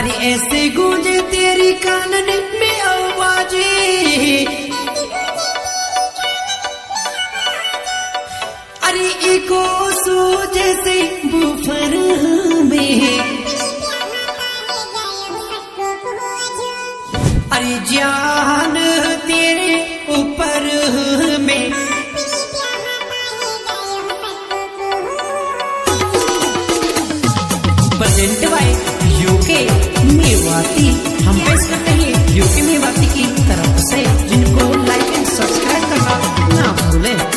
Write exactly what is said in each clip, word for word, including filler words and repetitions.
अरे ऐसे गूंजे तेरी कानन में आवाज़े, अरे एको सो जैसे बुफर में, अरे जान तेरे ऊपर में, प्रेजेंट बाय यूके मेवाती। हम पेश करते हैं यूके मेवाती की तरफ से, जिनको लाइक एंड सब्सक्राइब करना ना भूलें।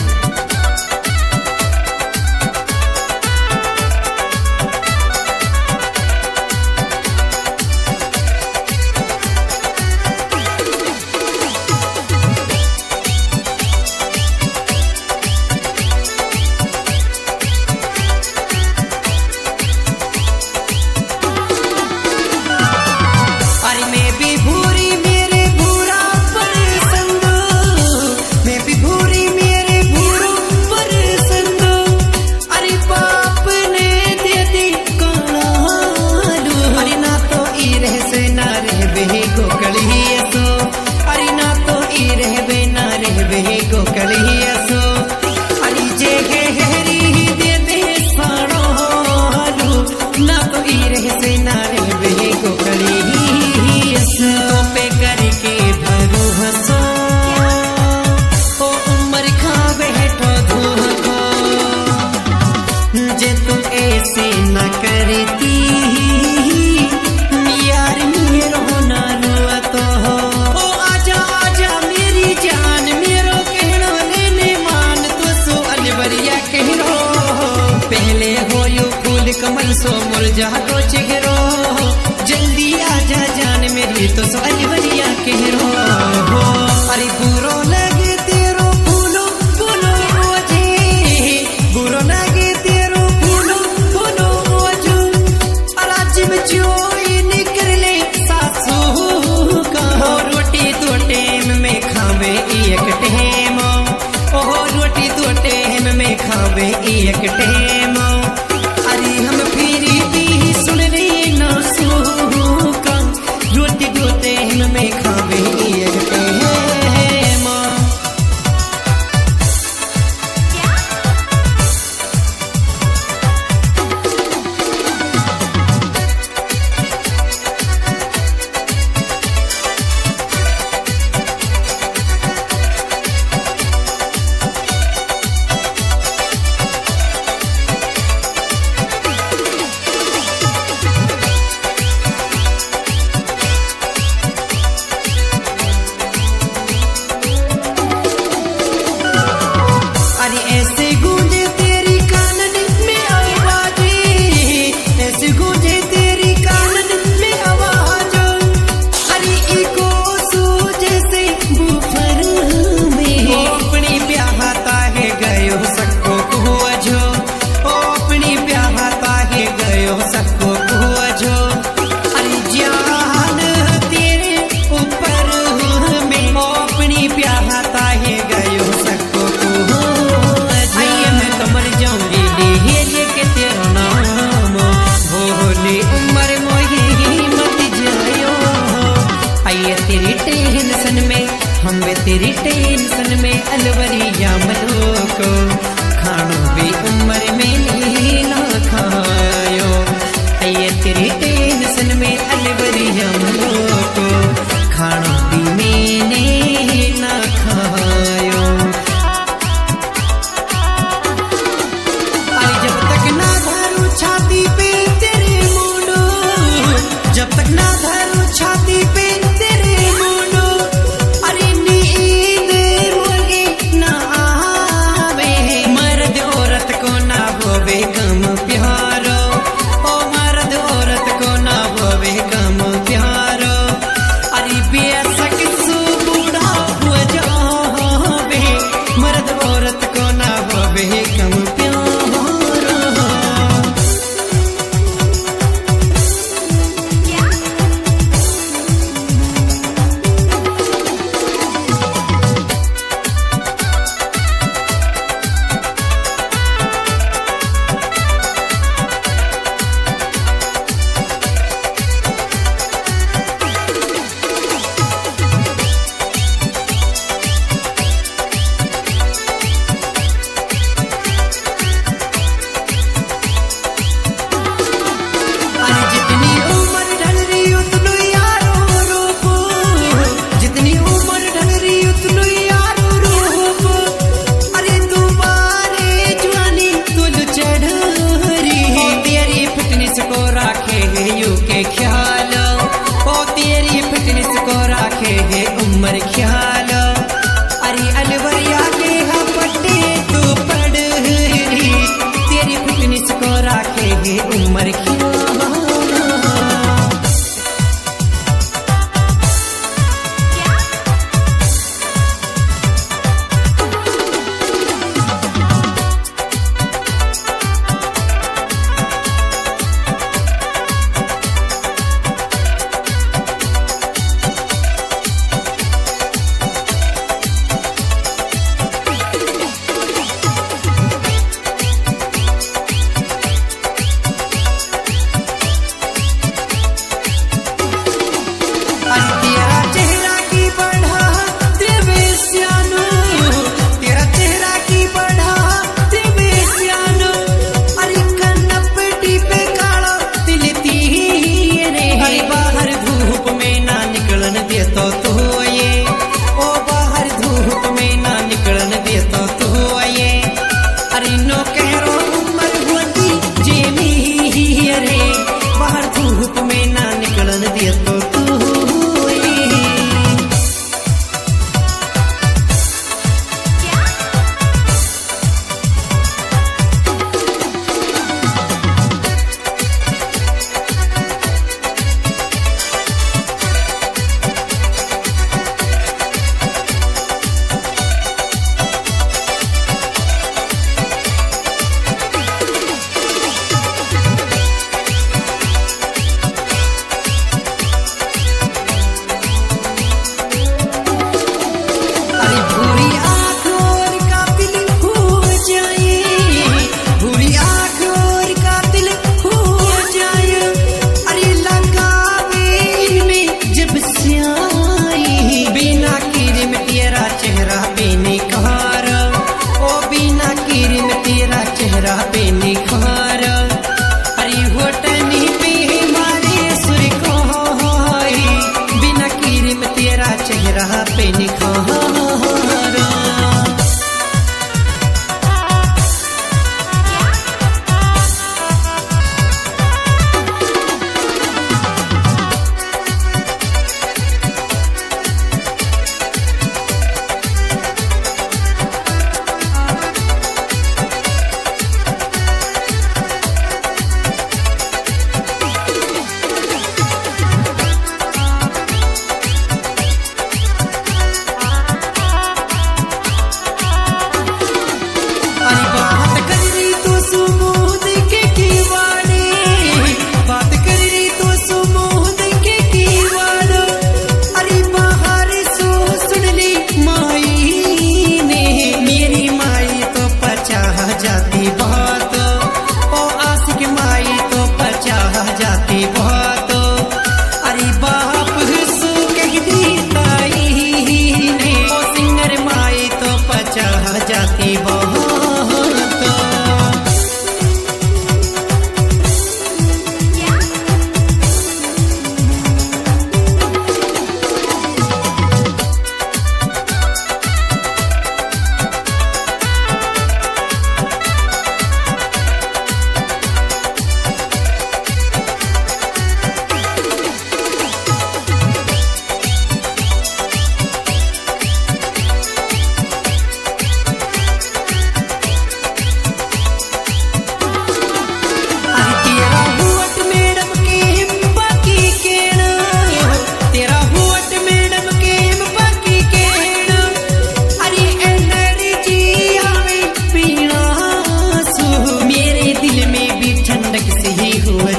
कमल सो मुरझा तो चेहरो, जल्दी आजा जान मेरी तो सो अलवरिया कहरो। अरे बुरो लगे तेरो फूलो फूलो वजे, बुरो लगे तेरो फूलो फूलो वजू, अराज में चोई निकले सासू का। रोटी तो टेम में खावे एक टेम, ओहो रोटी तो टेम में खावे एक टेम। अरे हम फिरी भी सुन रही ना सूखा, रोटी दो टेम में खावे एक टेम।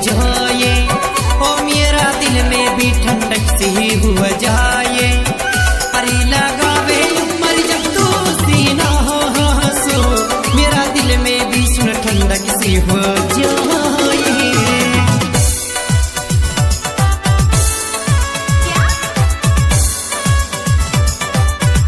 जाए, ओ मेरा दिल में भी ठंडक सी हुआ जाए।